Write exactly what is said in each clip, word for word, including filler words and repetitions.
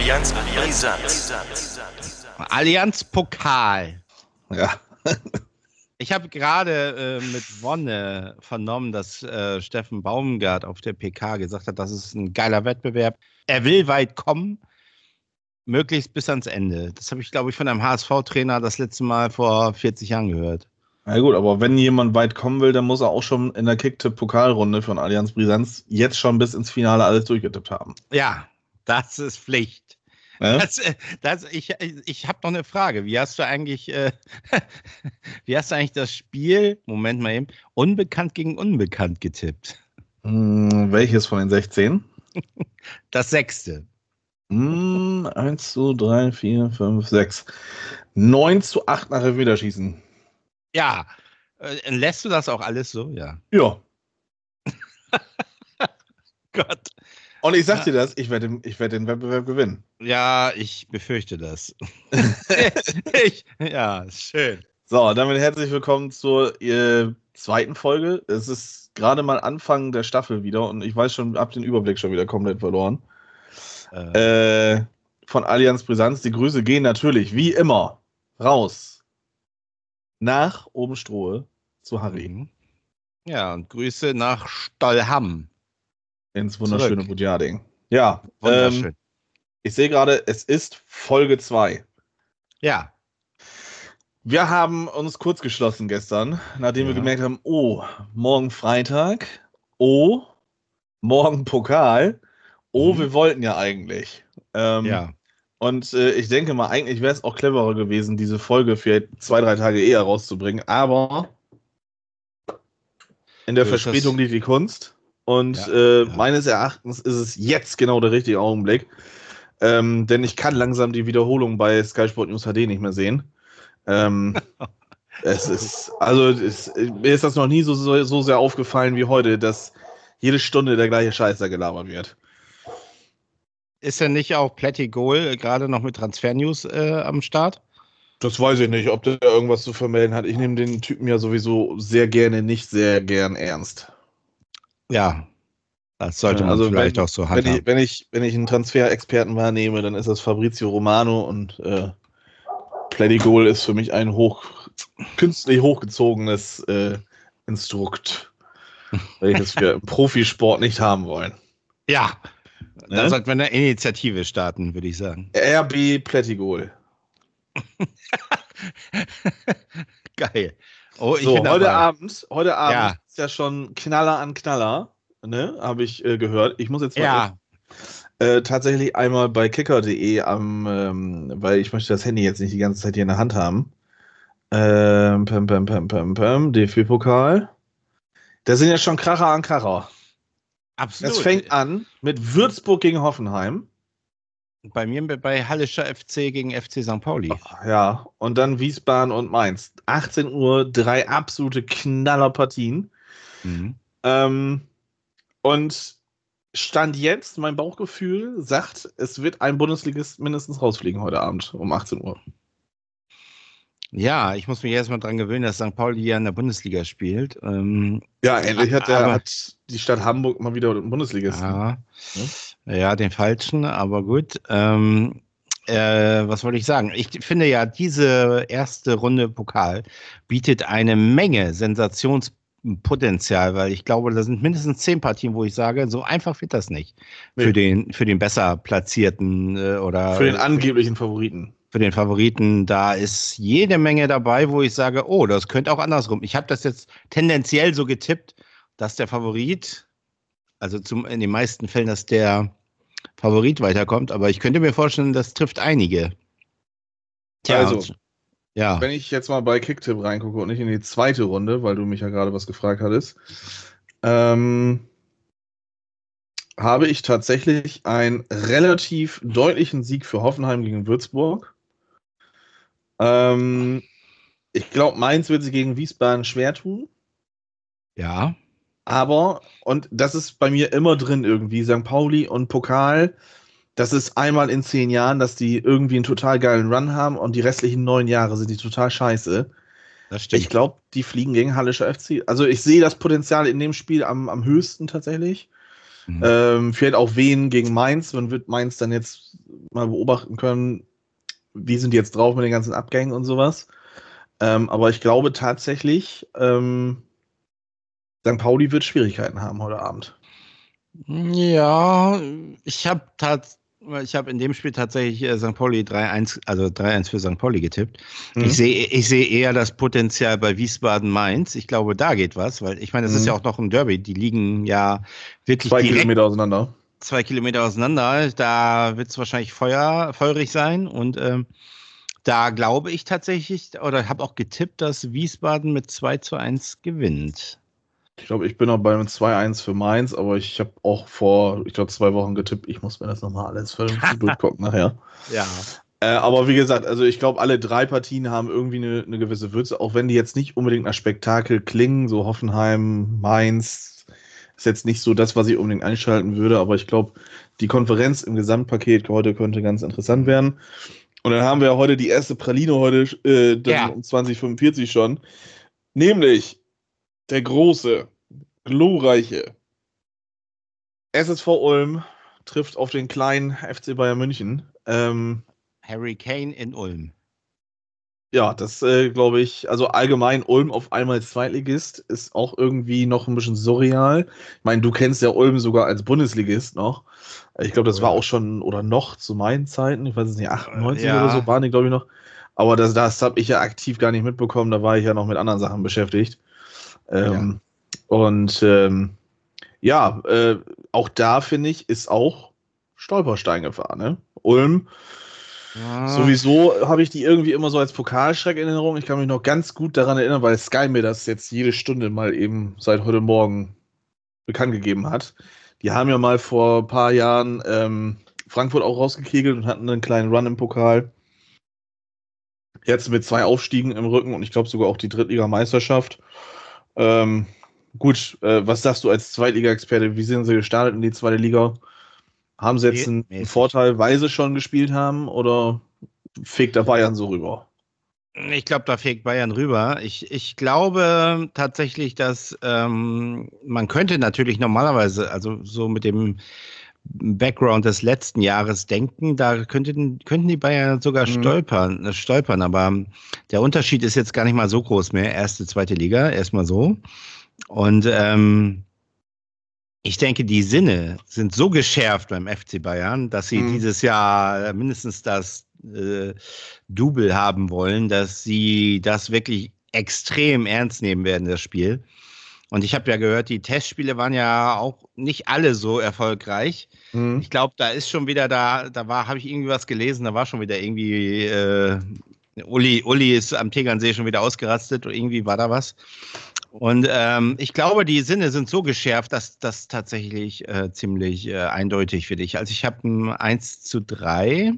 Allianz Brisant. Allianz Pokal. Ja. Ich habe gerade äh, mit Wonne vernommen, dass äh, Steffen Baumgart auf der P K gesagt hat, das ist ein geiler Wettbewerb. Er will weit kommen, möglichst bis ans Ende. Das habe ich, glaube ich, von einem H S V-Trainer das letzte Mal vor vierzig Jahren gehört. Na gut, aber wenn jemand weit kommen will, dann muss er auch schon in der Kicktipp-Pokalrunde von Allianz Brisanz jetzt schon bis ins Finale alles durchgetippt haben. Ja, das ist Pflicht. Ja? Das, das, ich ich habe noch eine Frage. Wie hast du eigentlich, äh, wie hast du eigentlich das Spiel, Moment mal eben, Unbekannt gegen Unbekannt getippt? Hm, welches von den sechzehn? Das sechste. Hm, eins, zwei, drei, vier, fünf, sechs. neun zu acht nach Elfmeterschießen. Ja. Äh, lässt du das auch alles so? Ja. Ja. Gott. Und ich sag dir das, ich werde ich werd den Wettbewerb gewinnen. Ja, ich befürchte das. ich, ja, schön. So, damit herzlich willkommen zur äh, zweiten Folge. Es ist gerade mal Anfang der Staffel wieder und ich weiß schon, hab den Überblick schon wieder komplett verloren. Äh. Äh, von Allianz Brisanz. Die Grüße gehen natürlich, wie immer, raus nach Obenstrohe zu Harry. Mhm. Ja, und Grüße nach Stollham. Ins wunderschöne Zurück. Budjading. Ja, Wunderschön. Ähm, ich sehe gerade, es ist Folge zwei. Ja. Wir haben uns kurz geschlossen gestern, nachdem Ja. wir gemerkt haben, oh, morgen Freitag, oh, morgen Pokal, oh, Mhm. wir wollten ja eigentlich. Ähm, Ja. Und äh, ich denke mal, eigentlich wäre es auch cleverer gewesen, diese Folge für zwei, drei Tage eher rauszubringen, aber in der So ist Verspätung das. liegt die Kunst. Und Ja, äh, ja. meines Erachtens ist es jetzt genau der richtige Augenblick. Ähm, denn ich kann langsam die Wiederholung bei Sky Sport News H D nicht mehr sehen. Ähm, es ist, also es, mir ist das noch nie so, so, so sehr aufgefallen wie heute, dass jede Stunde der gleiche Scheiß da gelabert wird. Ist denn nicht auch Plättigol äh, gerade noch mit Transfer-News äh, am Start? Das weiß ich nicht, ob der irgendwas zu vermelden hat. Ich nehme den Typen ja sowieso sehr gerne, nicht sehr gern ernst. Ja, das sollte man Also vielleicht wenn, auch so wenn handhaben. ich, wenn ich, wenn ich einen Transferexperten wahrnehme, dann ist das Fabrizio Romano und äh, Plättigol ist für mich ein hoch, künstlich hochgezogenes äh, Instrukt, welches wir im Profisport nicht haben wollen. Ja, da Ne? sollten wir eine Initiative starten, würde ich sagen. R B Plättigol. Geil. Oh, ich So, bin heute dabei. Abend, heute Abend Ja. ist ja schon Knaller an Knaller, ne? Habe ich äh, gehört. Ich muss jetzt mal Ja, Äh, tatsächlich einmal bei kicker punkt de am, ähm, weil ich möchte das Handy jetzt nicht die ganze Zeit hier in der Hand haben. Ähm, pam, pam, pam, pam, pam, D F B-Pokal. Da sind ja schon Kracher an Kracher. absolut. Es fängt an mit Würzburg gegen Hoffenheim. Bei mir bei Hallischer F C gegen F C Sankt Pauli. Ja, und dann Wiesbaden und Mainz. achtzehn Uhr, drei absolute Knallerpartien. Mhm. Ähm, und Stand jetzt, mein Bauchgefühl sagt, es wird ein Bundesligist mindestens rausfliegen heute Abend um achtzehn Uhr. Ja, ich muss mich erstmal dran gewöhnen, dass Sankt Pauli ja in der Bundesliga spielt. Ähm, Ja, endlich hat, der, aber- hat die Stadt Hamburg mal wieder einen Bundesligisten. ja, ja, den falschen, aber gut. Ähm, äh, was wollte ich sagen? Ich finde ja, diese erste Runde Pokal bietet eine Menge Sensationspotenzial, weil ich glaube, da sind mindestens zehn Partien, wo ich sage, so einfach wird das nicht. Nee. Für den, für den besser platzierten äh, oder Für den angeblichen Favoriten. für den Favoriten, da ist jede Menge dabei, wo ich sage, oh, das könnte auch andersrum. Ich habe das jetzt tendenziell so getippt, dass der Favorit, also zum, in den meisten Fällen, dass der Favorit weiterkommt, aber ich könnte mir vorstellen, das trifft einige. Also, und- ja, Wenn ich jetzt mal bei Kicktipp reingucke und nicht in die zweite Runde, weil du mich ja gerade was gefragt hattest, ähm, habe ich tatsächlich einen relativ deutlichen Sieg für Hoffenheim gegen Würzburg. Ähm, ich glaube, Mainz wird sie gegen Wiesbaden schwer tun. ja, Aber, und das ist bei mir immer drin irgendwie, Sankt Pauli und Pokal, das ist einmal in zehn Jahren, dass die irgendwie einen total geilen Run haben und die restlichen neun Jahre sind die total scheiße. das stimmt. Ich glaube, die fliegen gegen Hallischer F C. Also ich sehe das Potenzial in dem Spiel am, am höchsten tatsächlich. Mhm. Ähm, vielleicht auch wen gegen Mainz. Man wird Mainz dann jetzt mal beobachten können, wie sind die jetzt drauf mit den ganzen Abgängen und sowas. Ähm, aber ich glaube tatsächlich, ähm, Sankt Pauli wird Schwierigkeiten haben heute Abend. Ja, ich habe tats ich habe in dem Spiel tatsächlich äh, Sankt Pauli drei eins, also drei eins für Sankt Pauli getippt. Mhm. Ich sehe ich sehe eher das Potenzial bei Wiesbaden-Mainz. Ich glaube, da geht was, weil ich meine, das mhm. ist ja auch noch ein Derby. Die liegen ja wirklich zwei direkt Kilometer auseinander. Zwei Kilometer auseinander. Da wird es wahrscheinlich Feuer, feurig sein und ähm, da glaube ich tatsächlich oder habe auch getippt, dass Wiesbaden mit zwei zu eins gewinnt. Ich glaube, ich bin auch beim zwei eins für Mainz, aber ich habe auch vor, ich glaube, zwei Wochen getippt. Ich muss mir das nochmal alles vernünftig durchgucken nachher. Ja. Äh, aber wie gesagt, also ich glaube, alle drei Partien haben irgendwie eine, eine gewisse Würze, auch wenn die jetzt nicht unbedingt nach Spektakel klingen, so Hoffenheim, Mainz, ist jetzt nicht so das, was ich unbedingt einschalten würde, aber ich glaube, die Konferenz im Gesamtpaket heute könnte ganz interessant werden. Und dann haben wir ja heute die erste Praline heute äh, dann ja. um zwanzig fünfundvierzig schon, nämlich der große, glorreiche S S V Ulm trifft auf den kleinen F C Bayern München. Ähm, Harry Kane in Ulm. Ja, das äh, glaube ich, also allgemein Ulm auf einmal Zweitligist ist auch irgendwie noch ein bisschen surreal. Ich meine, du kennst ja Ulm sogar als Bundesligist noch. Ich glaube, das war auch schon, oder noch zu meinen Zeiten, ich weiß es nicht, achtundneunzig ja. oder so waren die, glaube ich, noch. Aber das, das habe ich ja aktiv gar nicht mitbekommen, da war ich ja noch mit anderen Sachen beschäftigt. Ähm, ja. Und ähm, ja, äh, auch da, finde ich, ist auch Stolperstein gefahren. Ne? Ulm, ja. Sowieso habe ich die irgendwie immer so als Pokalschreck in Erinnerung. Ich kann mich noch ganz gut daran erinnern, weil Sky mir das jetzt jede Stunde mal eben seit heute Morgen bekannt gegeben hat. Die haben ja mal vor ein paar Jahren ähm, Frankfurt auch rausgekegelt und hatten einen kleinen Run im Pokal. Jetzt mit zwei Aufstiegen im Rücken und ich glaube sogar auch die Drittligameisterschaft. Ähm, gut, äh, was sagst du als Zweitliga-Experte? Wie sind sie gestartet in die zweite Liga? Haben sie jetzt einen, einen Vorteil, weil sie schon gespielt haben oder fegt da Bayern so rüber? Ich glaube, da fegt Bayern rüber. Ich, ich glaube tatsächlich, dass ähm, man könnte natürlich normalerweise, also so mit dem Background des letzten Jahres denken, da könnten, könnten die Bayern sogar mhm. stolpern, stolpern, aber der Unterschied ist jetzt gar nicht mal so groß mehr. Erste, zweite Liga, erstmal so. Und ähm, ich denke, die Sinne sind so geschärft beim F C Bayern, dass sie mhm. dieses Jahr mindestens das äh, Double haben wollen, dass sie das wirklich extrem ernst nehmen werden, das Spiel. Und ich habe ja gehört, die Testspiele waren ja auch nicht alle so erfolgreich. Mhm. Ich glaube, da ist schon wieder da, da war, habe ich irgendwie was gelesen, da war schon wieder irgendwie, äh, Uli, Uli ist am Tegernsee schon wieder ausgerastet und irgendwie war da was. Und ähm, ich glaube, die Sinne sind so geschärft, dass das tatsächlich äh, ziemlich äh, eindeutig für dich. Also ich habe ein eins zu drei.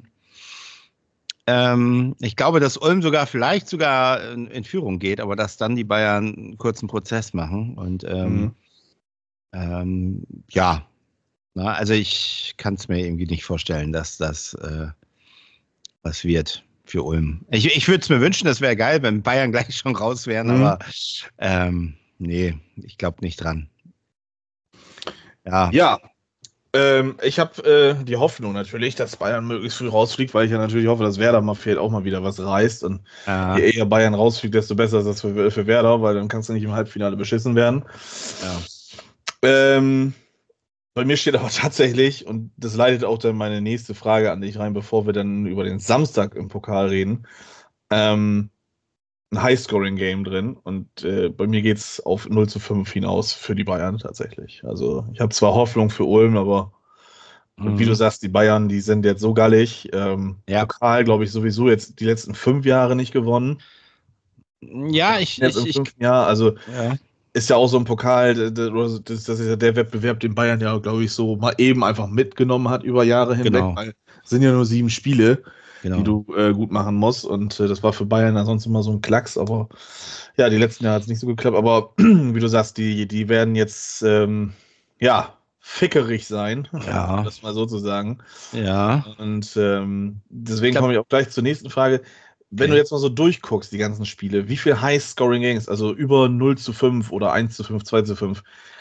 Ähm, ich glaube, dass Ulm sogar vielleicht sogar in, in Führung geht, aber dass dann die Bayern einen kurzen Prozess machen. Und ähm, mhm. ähm, ja, na, also ich kann es mir irgendwie nicht vorstellen, dass das äh, was wird für Ulm. Ich, ich würde es mir wünschen, das wäre geil, wenn Bayern gleich schon raus wären, mhm. aber ähm, nee, ich glaube nicht dran. Ja. Ja. Ähm, ich habe äh, die Hoffnung natürlich, dass Bayern möglichst früh rausfliegt, weil ich ja natürlich hoffe, dass Werder mal vielleicht auch mal wieder was reißt. Und ja. je eher Bayern rausfliegt, desto besser ist das für, für Werder, weil dann kannst du nicht im Halbfinale beschissen werden. Ja. Ähm, bei mir steht aber tatsächlich, und das leitet auch dann meine nächste Frage an dich rein, bevor wir dann über den Samstag im Pokal reden, ähm, ein High-Scoring-Game drin und äh, bei mir geht es auf null zu fünf hinaus für die Bayern tatsächlich. Also ich habe zwar Hoffnung für Ulm, aber mhm. wie du sagst, die Bayern, die sind jetzt so gallig. Ähm, ja. Pokal, glaube ich, sowieso jetzt die letzten fünf Jahre nicht gewonnen. Ja, ich... Jetzt ich, im fünften Jahr, also ja. ist ja auch so ein Pokal, das, das ist ja der Wettbewerb, den Bayern ja, glaube ich, so mal eben einfach mitgenommen hat über Jahre hinweg, genau. weil es sind ja nur sieben Spiele. Genau. Die du äh, gut machen musst. Und äh, das war für Bayern ansonsten immer so ein Klacks, aber ja, die letzten Jahre hat es nicht so geklappt. Aber wie du sagst, die, die werden jetzt ähm, ja fickerig sein, ja. um das mal so zu sagen. Ja. Und ähm, deswegen komme ich auch gleich zur nächsten Frage. Wenn okay. du jetzt mal so durchguckst, die ganzen Spiele, wie viel High-Scoring-Games, also über null zu fünf oder eins zu fünf, zwei zu fünf,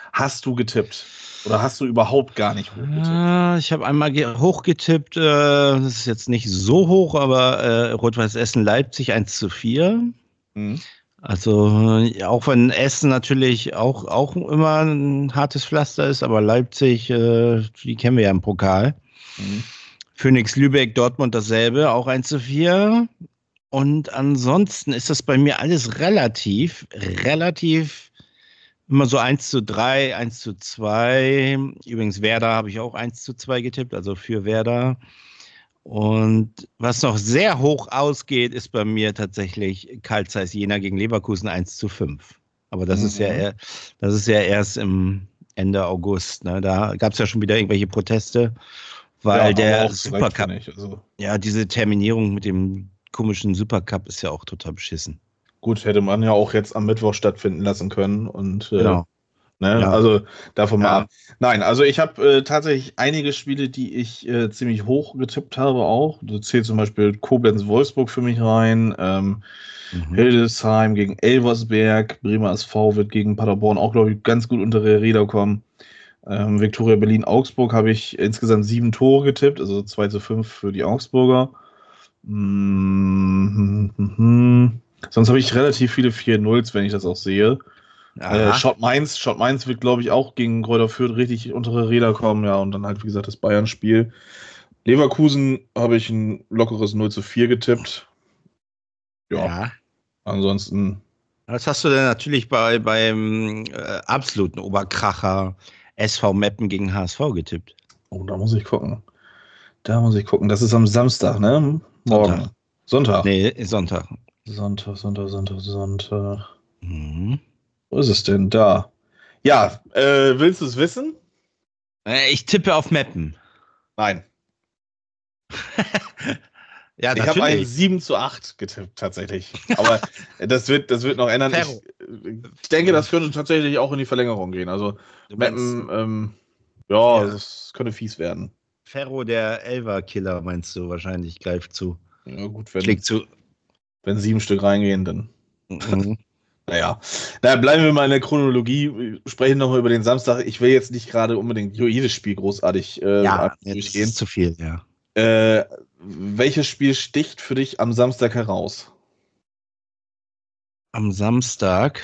hast du getippt? Oder hast du überhaupt gar nicht hochgetippt? Ja, ich habe einmal hochgetippt, äh, das ist jetzt nicht so hoch, aber äh, Rot-Weiß Essen Leipzig eins zu vier. Mhm. Also auch wenn Essen natürlich auch, auch immer ein hartes Pflaster ist, aber Leipzig, äh, die kennen wir ja im Pokal. Mhm. Phoenix Lübeck, Dortmund dasselbe, auch eins zu vier. Und ansonsten ist das bei mir alles relativ, relativ immer so eins zu drei, eins zu zwei. Übrigens Werder habe ich auch eins zu zwei getippt, also für Werder. Und was noch sehr hoch ausgeht, ist bei mir tatsächlich Carl Zeiss Jena gegen Leverkusen eins zu fünf. Aber das Mhm. ist ja eher, das ist ja erst im Ende August. Ne? Da gab es ja schon wieder irgendwelche Proteste, weil Ja, der aber auch zu Recht, Supercup, finde ich. Also, ja, diese Terminierung mit dem komischen Supercup ist ja auch total beschissen. gut, hätte man ja auch jetzt am Mittwoch stattfinden lassen können. Und äh, Genau. ne, Ja. also davon mal Ja. ab. Nein, also ich habe äh, tatsächlich einige Spiele, die ich äh, ziemlich hoch getippt habe auch. Da zählt zum Beispiel Koblenz-Wolfsburg für mich rein. Ähm, Mhm. Hildesheim gegen Elversberg. Bremer S V wird gegen Paderborn auch, glaube ich, ganz gut unter die Räder kommen. Ähm, Viktoria Berlin-Augsburg habe ich insgesamt sieben Tore getippt, also zwei zu fünf für die Augsburger. Mm -hmm. Sonst habe ich relativ viele vier Nulls, wenn ich das auch sehe. Äh, Schott Mainz, Schott Mainz wird, glaube ich, auch gegen Greuther Fürth richtig unter die Räder kommen. Ja, und dann halt, wie gesagt, das Bayern-Spiel. Leverkusen habe ich ein lockeres null zu vier getippt. Ja, Ja. ansonsten. Was hast du denn natürlich bei, beim äh, absoluten Oberkracher S V Meppen gegen H S V getippt? Oh, da muss ich gucken. Da muss ich gucken. Das ist am Samstag, ne? Morgen. Sonntag. Sonntag. Nee, Sonntag. Sonntag, Sonntag, Sonntag, Sonntag. Mhm. Wo ist es denn? Da. Ja, äh, willst du es wissen? Äh, ich tippe auf Meppen. Nein. Ja, Ich habe einen natürlich. sieben zu acht getippt, tatsächlich. Aber das wird, das wird noch ändern. Ich, ich denke, das könnte tatsächlich auch in die Verlängerung gehen. Also, Du meinst, Meppen, ähm, ja, ja, das könnte fies werden. Ferro, der Elver-Killer, meinst du wahrscheinlich, greift zu. Ja, gut, wenn, Schlägt zu. wenn sieben Stück reingehen, dann. Mhm. Naja, da bleiben wir mal in der Chronologie, sprechen nochmal über den Samstag. Ich will jetzt nicht gerade unbedingt jedes Spiel großartig äh, Ja, das durchgehen. ist zu viel, ja. Äh, welches Spiel sticht für dich am Samstag heraus? Am Samstag,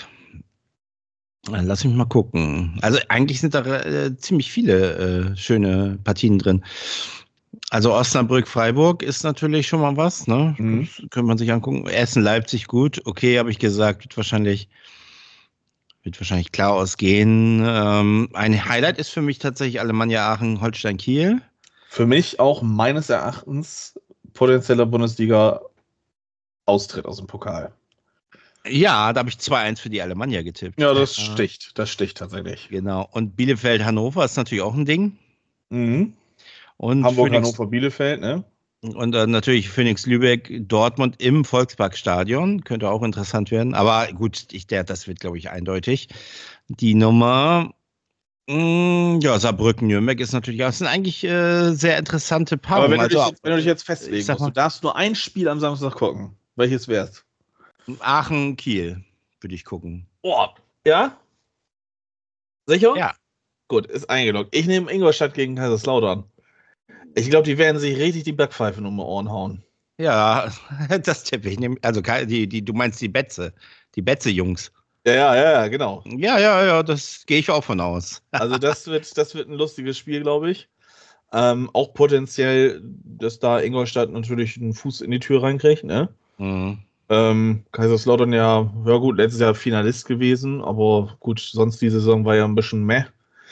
lass mich mal gucken. Also eigentlich sind da äh, ziemlich viele äh, schöne Partien drin. Also Osnabrück-Freiburg ist natürlich schon mal was, ne? Mhm. Das könnte man sich angucken. Essen-Leipzig gut, okay, habe ich gesagt, wird wahrscheinlich, wird wahrscheinlich klar ausgehen. Ähm, ein Highlight ist für mich tatsächlich Alemannia Aachen-Holstein-Kiel. Für mich auch meines Erachtens potenzieller Bundesliga-Austritt aus dem Pokal. Ja, da habe ich zwei eins für die Alemannia getippt. Ja, das Ja, sticht. Das sticht tatsächlich. genau. Und Bielefeld-Hannover ist natürlich auch ein Ding. Mhm. Und Hamburg, Phoenix, Hannover, Bielefeld, ne? und äh, natürlich Phoenix Lübeck, Dortmund im Volksparkstadion. Könnte auch interessant werden. Aber gut, ich, der, das wird, glaube ich, eindeutig. Die Nummer, mh, ja, Saarbrücken-Nürnberg ist natürlich auch, das sind eigentlich äh, sehr interessante Aber wenn Paarungen. du dich Also, jetzt, wenn du dich jetzt ich festlegen sag musst, du mal, darfst nur ein Spiel am Samstag gucken. Welches wär's? Aachen-Kiel würde ich gucken. Oh, ja? Sicher? Ja. Gut, ist eingeloggt. Ich nehme Ingolstadt gegen Kaiserslautern. Ich glaube, die werden sich richtig die Backpfeifen um die Ohren hauen. Ja, das tippe ich. Also die, die, du meinst die Betze, die Betze-Jungs. Ja, ja, ja, ja, genau. Ja, ja, ja, das gehe ich auch von aus. Also das wird, das wird ein lustiges Spiel, glaube ich. Ähm, auch potenziell, dass da Ingolstadt natürlich einen Fuß in die Tür reinkriegt, ne? Mhm. Ähm, Kaiserslautern ja, ja gut, letztes Jahr Finalist gewesen, aber gut, sonst die Saison war ja ein bisschen meh.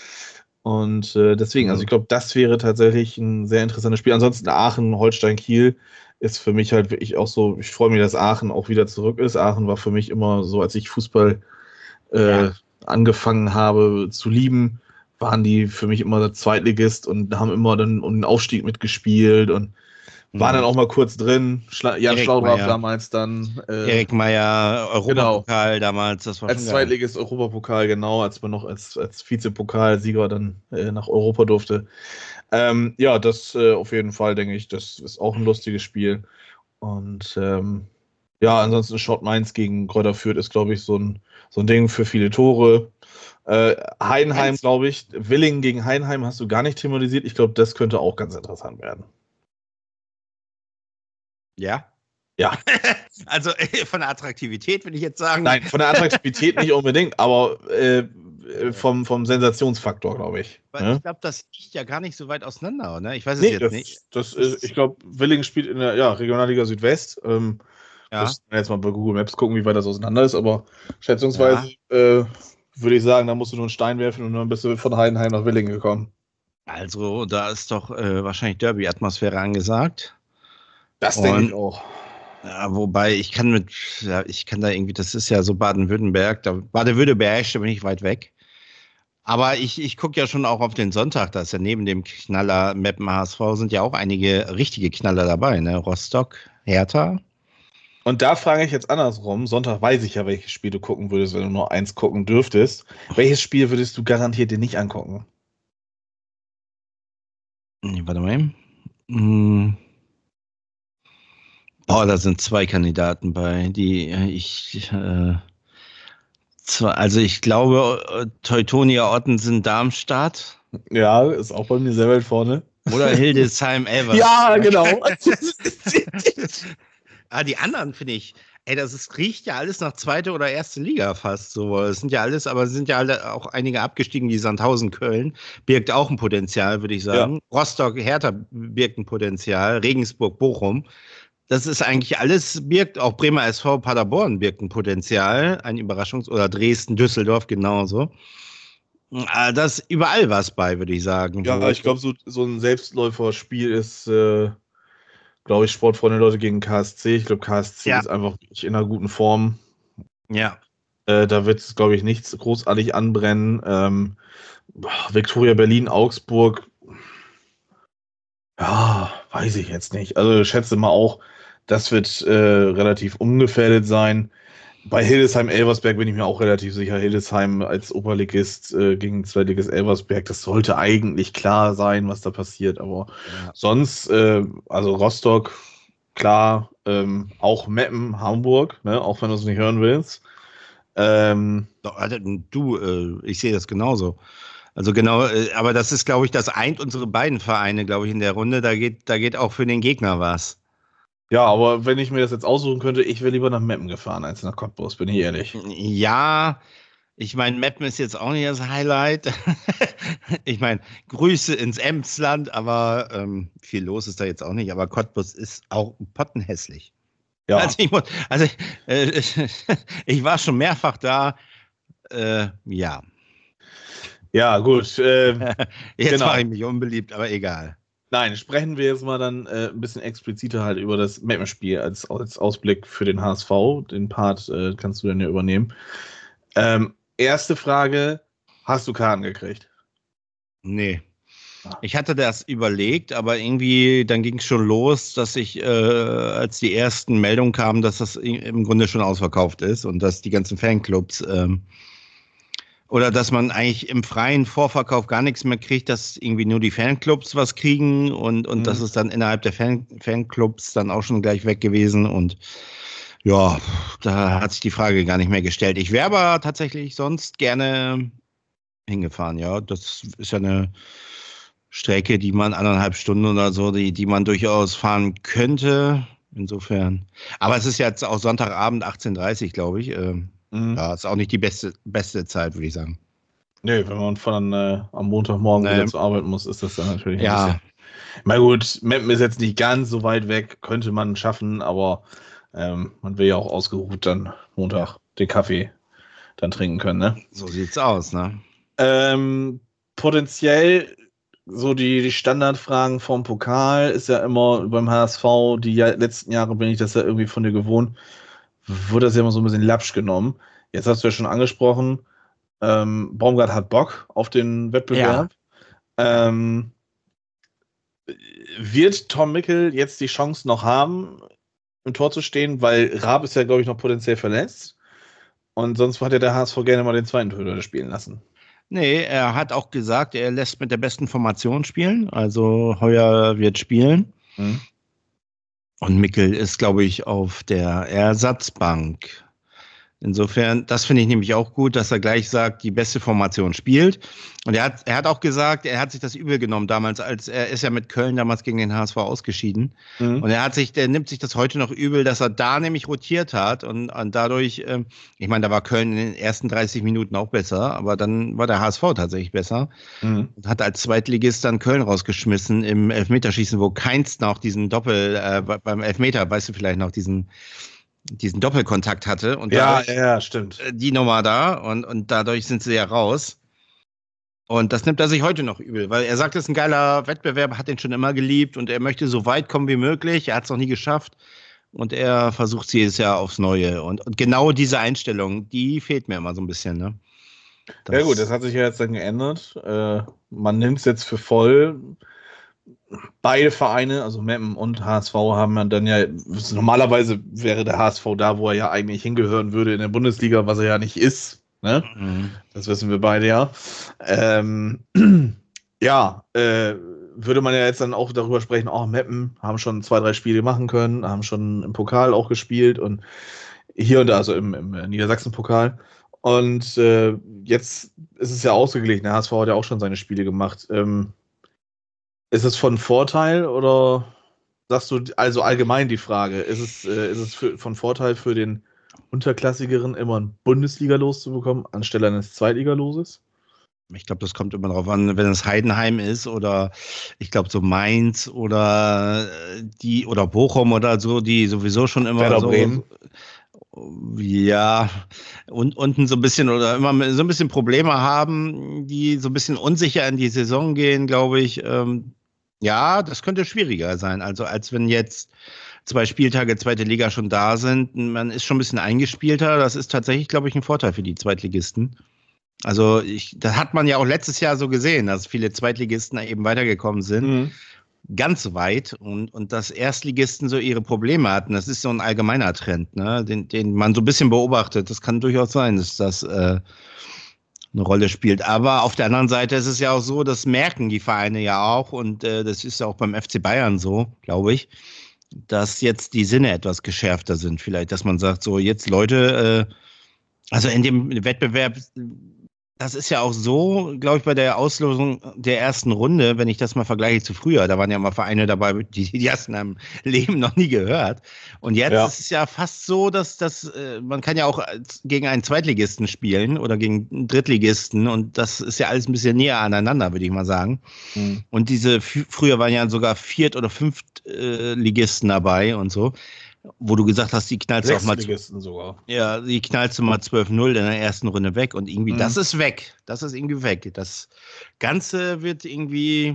Und äh, deswegen, also ich glaube, das wäre tatsächlich ein sehr interessantes Spiel. Ansonsten Aachen, Holstein, Kiel ist für mich halt wirklich auch so, ich freue mich, dass Aachen auch wieder zurück ist. Aachen war für mich immer so, als ich Fußball äh, Ja. angefangen habe zu lieben, waren die für mich immer der Zweitligist und haben immer dann um den Aufstieg mitgespielt und waren dann Mhm. auch mal kurz drin. Schla Jan Erik Schlaudraff Meyer. damals dann. Äh, Erik Meyer, Europapokal genau. damals, das war Als schon geil. Zweitligist Europapokal, genau, als man noch als, als Vizepokalsieger dann äh, nach Europa durfte. Ähm, ja, das äh, auf jeden Fall, denke ich, das ist auch ein lustiges Spiel. Und ähm, Ja, ansonsten Schott Mainz gegen Kräuter Fürth ist, glaube ich, so ein, so ein Ding für viele Tore. Äh, Heidenheim, glaube ich, Willingen gegen Heidenheim hast du gar nicht thematisiert. Ich glaube, das könnte auch ganz interessant werden. Ja? Ja. Also von der Attraktivität würde ich jetzt sagen. Nein, von der Attraktivität nicht unbedingt, aber äh, vom, vom Sensationsfaktor, glaube ich. Weil Ne? ich glaube, das liegt ja gar nicht so weit auseinander, ne? Ich weiß es Nee, jetzt das, nicht. das ist, ich glaube, Willingen spielt in der ja, Regionalliga Südwest. Ähm, Ja. Muss man jetzt mal bei Google Maps gucken, wie weit das auseinander ist, aber schätzungsweise ja. äh, würde ich sagen, da musst du nur einen Stein werfen und dann bist du von Heidenheim nach Willingen gekommen. Also, da ist doch äh, wahrscheinlich Derby-Atmosphäre angesagt. Das denke ich auch. Ja, wobei ich kann mit, ja, ich kann da irgendwie, das ist ja so Baden-Württemberg, da Baden-Württemberg, da bin ich weit weg. Aber ich, ich gucke ja schon auch auf den Sonntag, da ist ja neben dem Knaller Meppen H S V sind ja auch einige richtige Knaller dabei, ne? Rostock, Hertha. Und da frage ich jetzt andersrum, Sonntag weiß ich ja, welches Spiel du gucken würdest, wenn du nur eins gucken dürftest. Welches Spiel würdest du garantiert dir nicht angucken? Nee, warte mal. Hm. Oh, da sind zwei Kandidaten bei, die ich äh, zwar, also ich glaube, Teutonia Ottensen Darmstadt. Ja, ist auch bei mir sehr weit vorne. Oder Hildesheim Elversberg. Ja, genau. Ah, die anderen finde ich, ey, das ist, riecht ja alles nach zweite oder erste Liga fast so. Es sind ja alles, aber es sind ja alle auch einige abgestiegen, wie Sandhausen Köln. Birgt auch ein Potenzial, würde ich sagen. Ja. Rostock Hertha birgt ein Potenzial. Regensburg Bochum. Das ist eigentlich alles, birgt auch Bremer S V Paderborn birgt ein Potenzial. Ein Überraschungs- oder Dresden, Düsseldorf genauso. Das ist überall was bei, würde ich sagen. Ja, ich glaube, so, so ein Selbstläuferspiel ist, äh, glaube ich, Sportfreunde Leute gegen K S C. Ich glaube, K S C ja. ist einfach nicht in einer guten Form. Ja. Äh, da wird es, glaube ich, nichts großartig anbrennen. Ähm, Viktoria Berlin, Augsburg. Ja, weiß ich jetzt nicht. Also ich schätze mal auch, das wird äh, relativ ungefährdet sein. Bei Hildesheim-Elversberg bin ich mir auch relativ sicher. Hildesheim als Oberligist äh, gegen Zweitligist Elversberg, das sollte eigentlich klar sein, was da passiert. Aber ja. sonst, äh, also Rostock, klar, ähm, auch Meppen, Hamburg, ne, auch wenn du es nicht hören willst. Ähm, du, äh, ich sehe das genauso. Also genau, äh, aber das ist, glaube ich, das eint unsere beiden Vereine, glaube ich, in der Runde. Da geht, da geht auch für den Gegner was. Ja, aber wenn ich mir das jetzt aussuchen könnte, ich wäre lieber nach Meppen gefahren als nach Cottbus, bin ich ehrlich. Ja, ich meine, Meppen ist jetzt auch nicht das Highlight. Ich meine, Grüße ins Emsland, aber ähm, viel los ist da jetzt auch nicht. Aber Cottbus ist auch pottenhässlich. Ja. Also ich, muss, also, äh, ich war schon mehrfach da. Äh, ja. Ja, gut. Äh, jetzt genau. mache ich mich unbeliebt, aber egal. Nein, sprechen wir jetzt mal dann äh, ein bisschen expliziter halt über das Mappenspiel als, als Ausblick für den H S V. Den Part äh, kannst du dann ja übernehmen. Ähm, erste Frage, hast du Karten gekriegt? Nee. Ich hatte das überlegt, aber irgendwie, dann ging es schon los, dass ich, äh, als die ersten Meldungen kamen, dass das im Grunde schon ausverkauft ist und dass die ganzen Fanclubs ähm, oder dass man eigentlich im freien Vorverkauf gar nichts mehr kriegt, dass irgendwie nur die Fanclubs was kriegen und, und mhm. das ist dann innerhalb der Fan, Fanclubs dann auch schon gleich weg gewesen und ja, da hat sich die Frage gar nicht mehr gestellt. Ich wäre aber tatsächlich sonst gerne hingefahren, ja. Das ist ja eine Strecke, die man anderthalb Stunden oder so, die, die man durchaus fahren könnte. Insofern. Aber es ist jetzt auch Sonntagabend achtzehn Uhr dreißig, glaube ich. Ähm, mhm. Ja, ist auch nicht die beste, beste Zeit, würde ich sagen. Nee, wenn man von äh, am Montagmorgen nee. wieder zur Arbeit muss, ist das dann natürlich ein ja. bisschen. Na gut, Meppen ist jetzt nicht ganz so weit weg, könnte man schaffen, aber ähm, man will ja auch ausgeruht dann Montag den Kaffee dann trinken können, ne? So sieht's aus, ne? Ähm, potenziell so die, die Standardfragen vom Pokal ist ja immer beim H S V, die letzten Jahre bin ich das ja irgendwie von dir gewohnt, wurde das ja immer so ein bisschen lapsch genommen. Jetzt hast du ja schon angesprochen, ähm, Baumgart hat Bock auf den Wettbewerb. Ja. Ähm, wird Tom Mickel jetzt die Chance noch haben, im Tor zu stehen, weil Raab ist ja, glaube ich, noch potenziell verletzt. Und sonst hat ja der H S V gerne mal den zweiten Torhüter spielen lassen. Nee, er hat auch gesagt, er lässt mit der besten Formation spielen. Also Heuer wird spielen. Mhm. Und Mickel ist, glaube ich, auf der Ersatzbank. Insofern, das finde ich nämlich auch gut, dass er gleich sagt, die beste Formation spielt. Und er hat, er hat auch gesagt, er hat sich das übel genommen damals, als er ist ja mit Köln damals gegen den H S V ausgeschieden. Mhm. Und er hat sich, der nimmt sich das heute noch übel, dass er da nämlich rotiert hat und, und dadurch, äh, ich meine, da war Köln in den ersten dreißig Minuten auch besser, aber dann war der H S V tatsächlich besser. Mhm. Und hat als Zweitligist dann Köln rausgeschmissen im Elfmeterschießen, wo Keins noch diesen Doppel, äh, beim Elfmeter, weißt du vielleicht noch, diesen diesen Doppelkontakt hatte. Und ja, dadurch, ja, stimmt. Die Nummer da und, und dadurch sind sie ja raus. Und das nimmt er sich heute noch übel, weil er sagt, es ist ein geiler Wettbewerb, hat den schon immer geliebt und er möchte so weit kommen wie möglich. Er hat es noch nie geschafft und er versucht es jedes Jahr aufs Neue. Und, und genau diese Einstellung, die fehlt mir immer so ein bisschen. Ne? Das, ja gut, das hat sich ja jetzt dann geändert. Äh, man nimmt es jetzt für voll. Beide Vereine, also Meppen und H S V, haben dann ja, normalerweise wäre der H S V da, wo er ja eigentlich hingehören würde in der Bundesliga, was er ja nicht ist. Ne? Mhm. Das wissen wir beide ja. Ähm, ja, äh, würde man ja jetzt dann auch darüber sprechen, auch Meppen haben schon zwei, drei Spiele machen können, haben schon im Pokal auch gespielt und hier und da, also im, im Niedersachsen-Pokal. Und äh, jetzt ist es ja ausgeglichen. Der H S V hat ja auch schon seine Spiele gemacht. Ähm, Ist es von Vorteil oder sagst du, also allgemein die Frage, ist es, äh, ist es für, von Vorteil für den Unterklassigeren immer ein Bundesliga-Los zu bekommen, anstelle eines Zweitliga-Loses? Ich glaube, das kommt immer darauf an, wenn es Heidenheim ist oder ich glaube so Mainz oder die oder Bochum oder so, die sowieso schon immer Werder so, Bremen. Ja, und unten so ein bisschen oder immer so ein bisschen Probleme haben, die so ein bisschen unsicher in die Saison gehen, glaube ich. Ähm, ja, das könnte schwieriger sein. Also als wenn jetzt zwei Spieltage zweite Liga schon da sind, man ist schon ein bisschen eingespielter. Das ist tatsächlich, glaube ich, ein Vorteil für die Zweitligisten. Also ich, das hat man ja auch letztes Jahr so gesehen, dass viele Zweitligisten eben weitergekommen sind. Mhm. Ganz weit und, und dass Erstligisten so ihre Probleme hatten. Das ist so ein allgemeiner Trend, ne? den, den man so ein bisschen beobachtet. Das kann durchaus sein, dass das äh, eine Rolle spielt. Aber auf der anderen Seite ist es ja auch so, das merken die Vereine ja auch und äh, das ist ja auch beim F C Bayern so, glaube ich, dass jetzt die Sinne etwas geschärfter sind. Vielleicht, dass man sagt, so jetzt Leute, äh, also in dem Wettbewerb, das ist ja auch so, glaube ich, bei der Auslosung der ersten Runde, wenn ich das mal vergleiche zu früher, da waren ja mal Vereine dabei, die die ersten im Leben noch nie gehört. Und jetzt ja. ist es ja fast so, dass das, äh, man kann ja auch gegen einen Zweitligisten spielen oder gegen einen Drittligisten und das ist ja alles ein bisschen näher aneinander, würde ich mal sagen. Mhm. Und diese, früher waren ja sogar Viert- oder Fünftligisten äh, dabei und so. Wo du gesagt hast, die knallst du auch mal sogar. Ja, die knallst du mal zwölf null in der ersten Runde weg und irgendwie, mhm. das ist weg. Das ist irgendwie weg. Das Ganze wird irgendwie,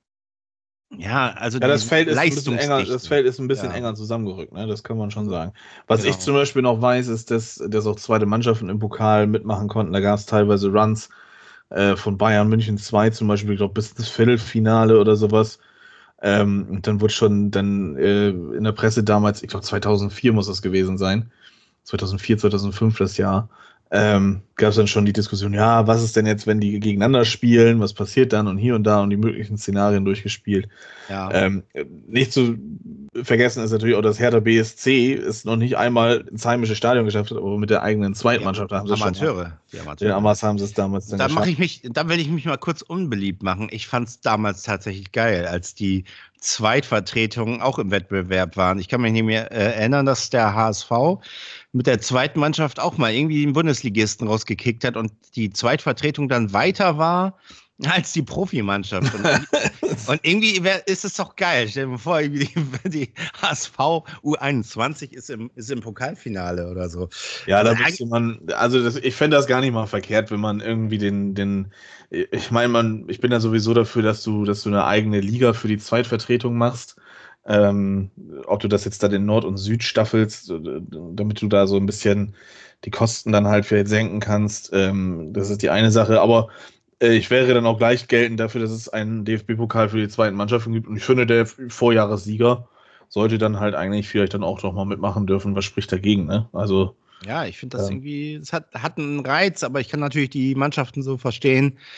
ja, also ja, das Feld ist ein bisschen enger, das Feld ist ein bisschen ja. enger zusammengerückt, ne? Das kann man schon sagen. Was genau. ich zum Beispiel noch weiß, ist, dass, dass auch zweite Mannschaften im Pokal mitmachen konnten. Da gab es teilweise Runs äh, von Bayern München zwei zum Beispiel, ich glaube, bis ins Viertelfinale oder sowas. Ähm, und dann wurde schon dann äh, in der Presse damals, ich glaube zweitausendvier muss das gewesen sein, zweitausendvier, zweitausendfünf das Jahr, ähm, gab es dann schon die Diskussion, ja, was ist denn jetzt, wenn die gegeneinander spielen, was passiert dann und hier und da und die möglichen Szenarien durchgespielt. Ja. Ähm, nicht zu vergessen ist natürlich auch, dass Hertha B S C es noch nicht einmal ins heimische Stadion geschafft hat, aber mit der eigenen Zweitmannschaft ja, haben sie Amateure. schon mal. Die Amateure. Den Amas haben sie es damals dann da geschafft. Ich mich, da will ich mich mal kurz unbeliebt machen. Ich fand es damals tatsächlich geil, als die Zweitvertretungen auch im Wettbewerb waren. Ich kann mich nicht mehr äh, erinnern, dass der H S V mit der zweiten Mannschaft auch mal irgendwie einen Bundesligisten rausgekickt hat und die Zweitvertretung dann weiter war als die Profimannschaft. Und, und irgendwie wär, ist es doch geil. Stell dir mal vor, die, die H S V U einundzwanzig ist im, ist im Pokalfinale oder so. Ja, da müsste man, also das, ich fände das gar nicht mal verkehrt, wenn man irgendwie den, den ich meine, man, ich bin ja sowieso dafür, dass du, dass du eine eigene Liga für die Zweitvertretung machst. Ähm, ob du das jetzt da in Nord- und Süd staffelst, damit du da so ein bisschen die Kosten dann halt vielleicht senken kannst, ähm, das ist die eine Sache, aber äh, ich wäre dann auch gleich geltend dafür, dass es einen D F B-Pokal für die zweiten Mannschaften gibt und ich finde, der Vorjahressieger sollte dann halt eigentlich vielleicht dann auch noch mal mitmachen dürfen, was spricht dagegen, ne? Also ja, ich finde das ja. irgendwie, es hat, hat einen Reiz, aber ich kann natürlich die Mannschaften so verstehen,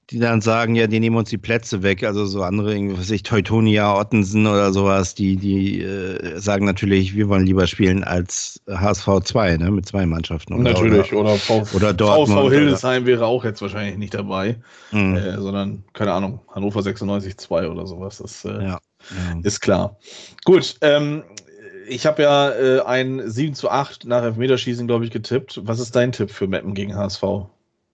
die dann sagen, ja, die nehmen uns die Plätze weg. Also so andere, irgendwie, was weiß ich, Teutonia, Ottensen oder sowas, die, die äh, sagen natürlich, wir wollen lieber spielen als H S V zwei, ne, mit zwei Mannschaften. Oder, Natürlich, oder, oder oder Dortmund. V V Hildesheim oder, wäre auch jetzt wahrscheinlich nicht dabei, mhm. äh, sondern, keine Ahnung, Hannover sechsundneunzig zwei oder sowas. Das äh, ja, ja. ist klar. Gut, ähm, ich habe ja äh, ein sieben zu acht nach Elfmeterschießen, glaube ich, getippt. Was ist dein Tipp für Meppen gegen H S V?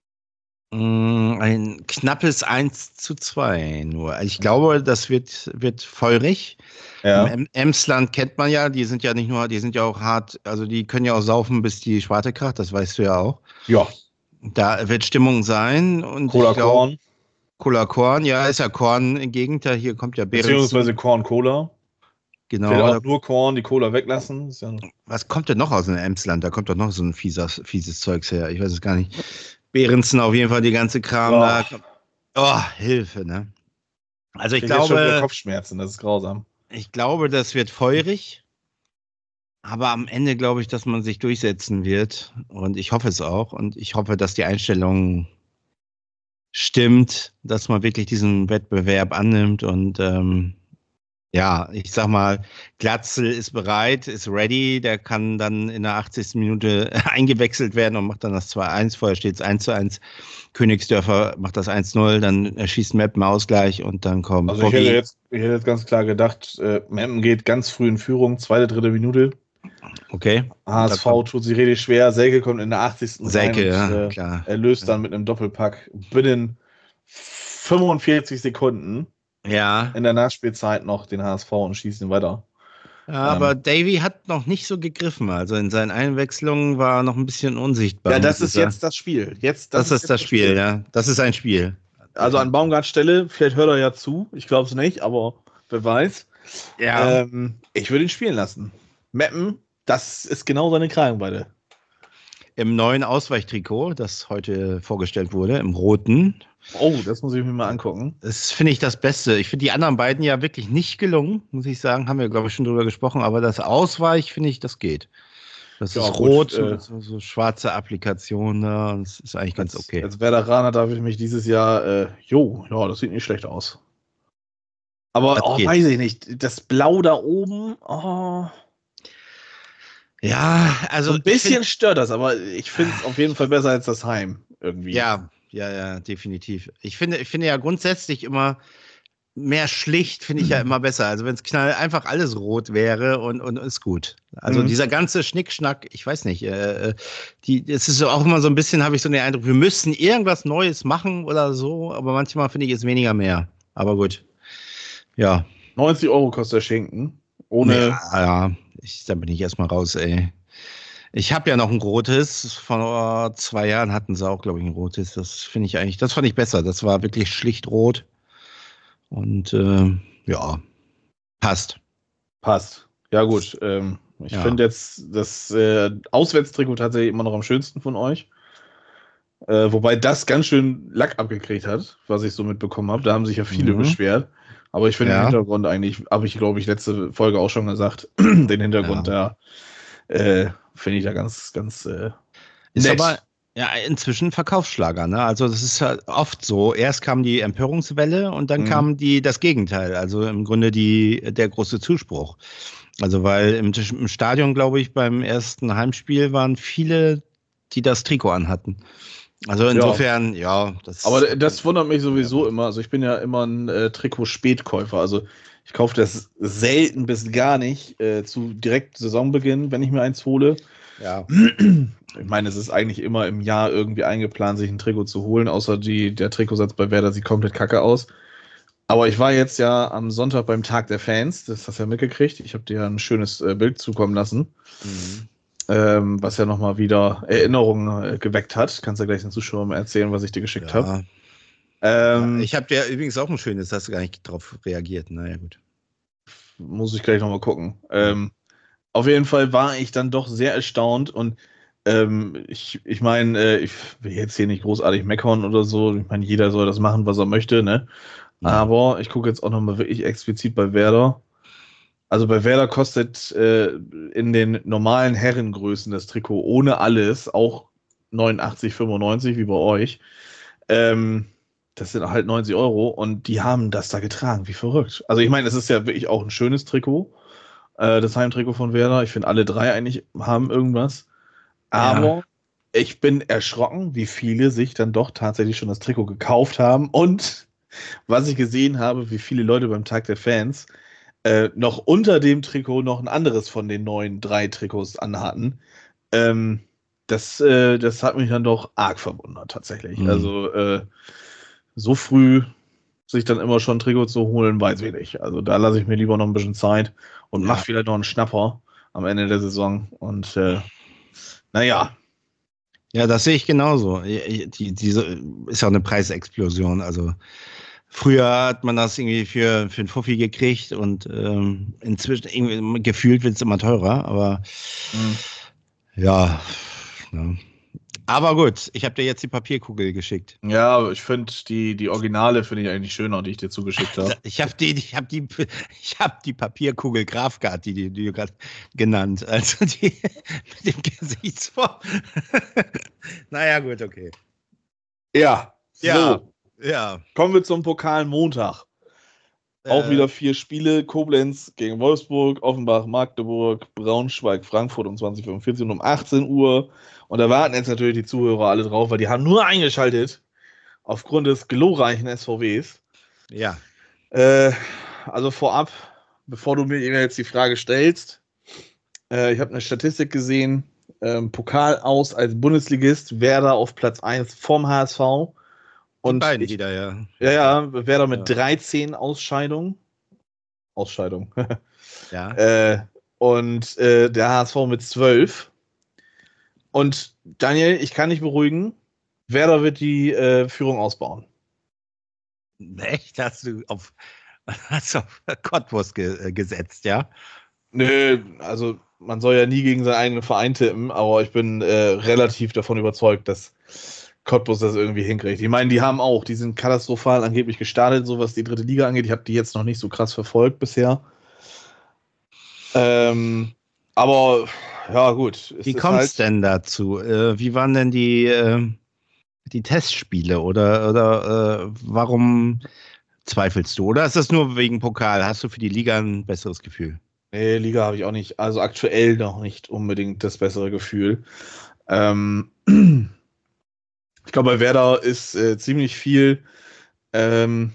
Ein knappes eins zu zwei nur. Ich glaube, das wird, wird feurig. Ja. Im Emsland kennt man ja, die sind ja nicht nur, die sind ja auch hart, also die können ja auch saufen bis die Schwarte kracht, das weißt du ja auch. Ja. Da wird Stimmung sein und Cola ich glaub, Korn. Cola Korn, ja, ist ja Korn im Gegenteil, hier kommt ja Behrens. Beziehungsweise Korn Cola. Genau. Will auch nur Korn, die Cola weglassen. Ja. Was kommt denn noch aus dem Emsland? Da kommt doch noch so ein fieses, fieses Zeugs her. Ich weiß es gar nicht. Behrensen auf jeden Fall, die ganze Kram oh. da. Oh, Hilfe, ne? Also ich, ich glaube. Jetzt schon Kopfschmerzen, das ist grausam. Ich glaube, das wird feurig. Aber am Ende glaube ich, dass man sich durchsetzen wird. Und ich hoffe es auch. Und ich hoffe, dass die Einstellung stimmt, dass man wirklich diesen Wettbewerb annimmt. Und ähm, ja, ich sag mal, Glatzel ist bereit, ist ready. Der kann dann in der achtzigsten Minute eingewechselt werden und macht dann das zwei eins. Vorher steht es eins zu eins. Königsdörfer macht das eins null, dann erschießt Meppen Ausgleich und dann kommt Also ich hätte, jetzt, ich hätte jetzt ganz klar gedacht, äh, Meppen geht ganz früh in Führung, zweite, dritte Minute. Okay. H S V tut sich richtig schwer. Selke kommt in der achtzigsten Selke, rein und, ja, äh, klar. Er löst ja. dann mit einem Doppelpack binnen fünfundvierzig Sekunden ja. in der Nachspielzeit noch den H S V und schießt ihn weiter. Ja, aber ähm, Davy hat noch nicht so gegriffen. Also in seinen Einwechslungen war er noch ein bisschen unsichtbar. Ja, das ist jetzt das Spiel. Jetzt, das, das ist, ist das Spiel, Spiel, ja. Das ist ein Spiel. Also an Baumgarts Stelle, vielleicht hört er ja zu. Ich glaube es nicht, aber wer weiß. Ja. Ähm, ich würde ihn spielen lassen. Meppen, das ist genau seine Kragenweite. Im neuen Ausweichtrikot, das heute vorgestellt wurde, im roten. Oh, das muss ich mir mal angucken. Das finde ich das Beste. Ich finde die anderen beiden ja wirklich nicht gelungen, muss ich sagen. Haben wir, glaube ich, schon drüber gesprochen. Aber das Ausweich, finde ich, das geht. Das ja, ist gut, rot, äh, so, so schwarze Applikation da. Das ist eigentlich ganz als, okay. Als Werderaner darf ich mich dieses Jahr, äh, jo, ja, das sieht nicht schlecht aus. Aber, oh, weiß ich nicht. Das Blau da oben, oh. Ja, also. So ein bisschen find, stört das, aber ich finde es auf jeden Fall besser als das Heim irgendwie. Ja, ja, ja, definitiv. Ich finde, ich finde ja grundsätzlich immer mehr schlicht, finde ich ja immer besser. Also wenn es knall einfach alles rot wäre und, und ist gut. Also mhm. dieser ganze Schnickschnack, ich weiß nicht, äh, die, es ist auch immer so ein bisschen, habe ich so den Eindruck, wir müssen irgendwas Neues machen oder so, aber manchmal finde ich es weniger mehr. Aber gut. Ja. neunzig Euro kostet der Schinken. Ohne. Ja, ja. Ich, da bin ich erstmal raus, ey. Ich habe ja noch ein rotes. Vor zwei Jahren hatten sie auch, glaube ich, ein rotes. Das finde ich eigentlich, das fand ich besser. Das war wirklich schlicht rot. Und äh, ja, passt. Passt. Ja, gut. Ähm, ich ja. finde jetzt das äh, Auswärtstrikot tatsächlich immer noch am schönsten von euch. Äh, wobei das ganz schön Lack abgekriegt hat, was ich so mitbekommen habe. Da haben sich ja viele mhm. beschwert. Aber ich finde ja. den Hintergrund eigentlich, habe ich, glaube ich, letzte Folge auch schon gesagt, den Hintergrund ja. da äh, finde ich da ganz, ganz äh, ist nett. Aber ja inzwischen Verkaufsschlager, ne? Also das ist halt oft so. Erst kam die Empörungswelle und dann mhm. kam die das Gegenteil. Also im Grunde die der große Zuspruch. Also weil im, im Stadion, glaube ich, beim ersten Heimspiel waren viele, die das Trikot anhatten. Also insofern, ja. ja das Aber das wundert mich sowieso immer. Also ich bin ja immer ein äh, Trikot-Spätkäufer. Also ich kaufe das selten bis gar nicht äh, zu direkt Saisonbeginn, wenn ich mir eins hole. Ja. Ich meine, es ist eigentlich immer im Jahr irgendwie eingeplant, sich ein Trikot zu holen, außer die, der Trikotsatz bei Werder sieht komplett kacke aus. Aber ich war jetzt ja am Sonntag beim Tag der Fans, das hast du ja mitgekriegt. Ich habe dir ja ein schönes äh, Bild zukommen lassen. Mhm. Ähm, was ja nochmal wieder Erinnerungen äh, geweckt hat. Kannst ja gleich den Zuschauern mal erzählen, was ich dir geschickt ja. habe. Ähm, ja, ich habe dir übrigens auch ein schönes, hast du gar nicht drauf reagiert. Naja, gut. Muss ich gleich nochmal gucken. Ähm, auf jeden Fall war ich dann doch sehr erstaunt und ähm, ich, ich meine, äh, ich will jetzt hier nicht großartig meckern oder so. Ich meine, jeder soll das machen, was er möchte, ne? Ja. Aber ich gucke jetzt auch nochmal wirklich explizit bei Werder. Also bei Werder kostet äh, in den normalen Herrengrößen das Trikot ohne alles auch neunundachtzig fünfundneunzig wie bei euch. Ähm, das sind halt neunzig Euro und die haben das da getragen, wie verrückt. Also ich meine, es ist ja wirklich auch ein schönes Trikot, äh, das Heimtrikot von Werder. Ich finde, alle drei eigentlich haben irgendwas. Aber Ja. ich bin erschrocken, wie viele sich dann doch tatsächlich schon das Trikot gekauft haben und was ich gesehen habe, wie viele Leute beim Tag der Fans äh, noch unter dem Trikot noch ein anderes von den neuen drei Trikots anhatten. Ähm, das, äh, das hat mich dann doch arg verwundert, tatsächlich. Mhm. Also äh, so früh sich dann immer schon ein Trikot zu holen, weiß ich nicht. Also da lasse ich mir lieber noch ein bisschen Zeit und mache Ja. vielleicht noch einen Schnapper am Ende der Saison. Und äh, naja. Ja, das sehe ich genauso. Die, diese ist ja auch eine Preisexplosion. Also früher hat man das irgendwie für, für einen Fuffi gekriegt und ähm, inzwischen irgendwie gefühlt wird es immer teurer, aber Mhm. ja. Ja. Aber gut, ich habe dir jetzt die Papierkugel geschickt. Ja, ich finde die, die Originale finde ich eigentlich schöner, die ich dir zugeschickt habe. Ich habe die, ich habe die, ich habe die Papierkugel Grafgard, die, die, die du gerade genannt, also die mit dem Gesichtsform. Naja, gut, okay. Ja, Ja, so. ja. Kommen wir zum Pokal Montag. Auch Äh, wieder vier Spiele. Koblenz gegen Wolfsburg, Offenbach, Magdeburg, Braunschweig, Frankfurt um zwanzig Uhr fünfundvierzig und um achtzehn Uhr. Und da warten jetzt natürlich die Zuhörer alle drauf, weil die haben nur eingeschaltet aufgrund des glorreichen S V Ws. ja. Äh, also vorab, bevor du mir jetzt die Frage stellst, äh, ich habe eine Statistik gesehen, ähm, Pokal aus als Bundesligist, Werder auf Platz eins vom H S V. Die Und beiden ich, wieder, ja. ja, ja, Werder mit Ja. dreizehn Ausscheidungen. Ausscheidung. Ja. äh, und äh, der H S V mit zwölf. Und Daniel, ich kann dich beruhigen, Werder wird die äh, Führung ausbauen. Echt? Hast du auf, hast du auf Cottbus ge, äh, gesetzt, ja? Nö, also man soll ja nie gegen seinen eigenen Verein tippen, aber ich bin äh, relativ davon überzeugt, dass Cottbus das irgendwie hinkriegt. Ich meine, die haben auch, die sind katastrophal angeblich gestartet, so was die dritte Liga angeht. Ich habe die jetzt noch nicht so krass verfolgt bisher. Ähm, aber ja, gut, es Wie ist kommt's halt. denn dazu? Äh, wie waren denn die, äh, die Testspiele oder, oder äh, warum zweifelst du? Oder ist das nur wegen Pokal? Hast du für die Liga ein besseres Gefühl? Nee, Liga habe ich auch nicht, also aktuell noch nicht unbedingt das bessere Gefühl. Ähm, ich glaube, bei Werder ist äh, ziemlich viel ähm,